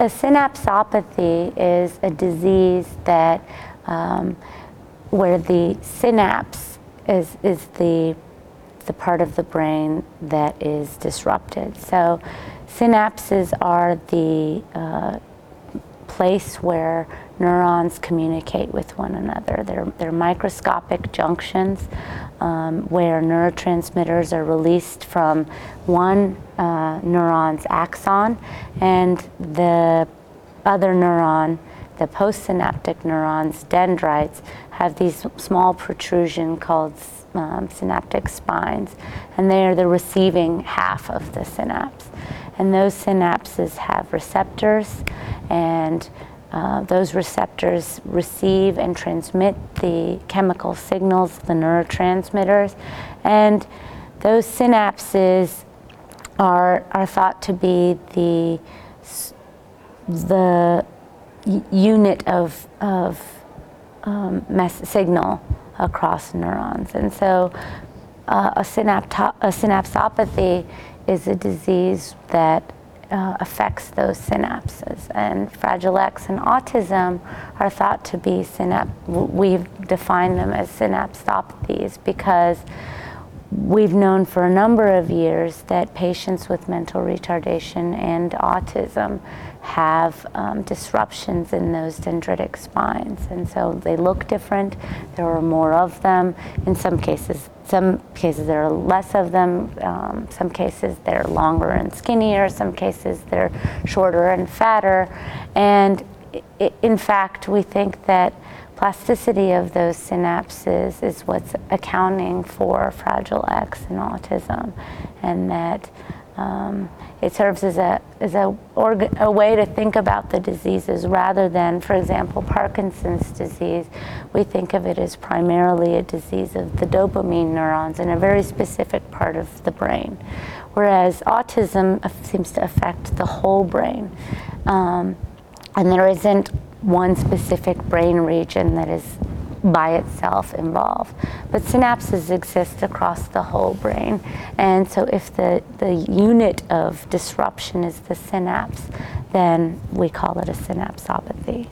A synapsopathy is a disease that where the synapse is the part of the brain that is disrupted. So synapses are the place where neurons communicate with one another. They're microscopic junctions where neurotransmitters are released from one neuron's axon, and the other neuron, the postsynaptic neurons, dendrites, have these small protrusion called synaptic spines, and they are the receiving half of the synapse. And those synapses have receptors, and those receptors receive and transmit the chemical signals, the neurotransmitters, and those synapses are thought to be the unit of signal across neurons. And so a synapsopathy is a disease that affects those synapses. And Fragile X and autism are thought to be we've defined them as synapsopathies because we've known for a number of years that patients with mental retardation and autism have disruptions in those dendritic spines, and so they look different. There are more of them. In some cases there are less of them. Some cases they're longer and skinnier. Some cases they're shorter and fatter. And in fact, we think that plasticity of those synapses is what's accounting for Fragile X and autism, and that it serves as a way to think about the diseases rather than, for example, Parkinson's disease. We think of it as primarily a disease of the dopamine neurons in a very specific part of the brain, whereas autism seems to affect the whole brain. And there isn't one specific brain region that is by itself involved. But synapses exist across the whole brain. And so if the unit of disruption is the synapse, then we call it a synapsopathy.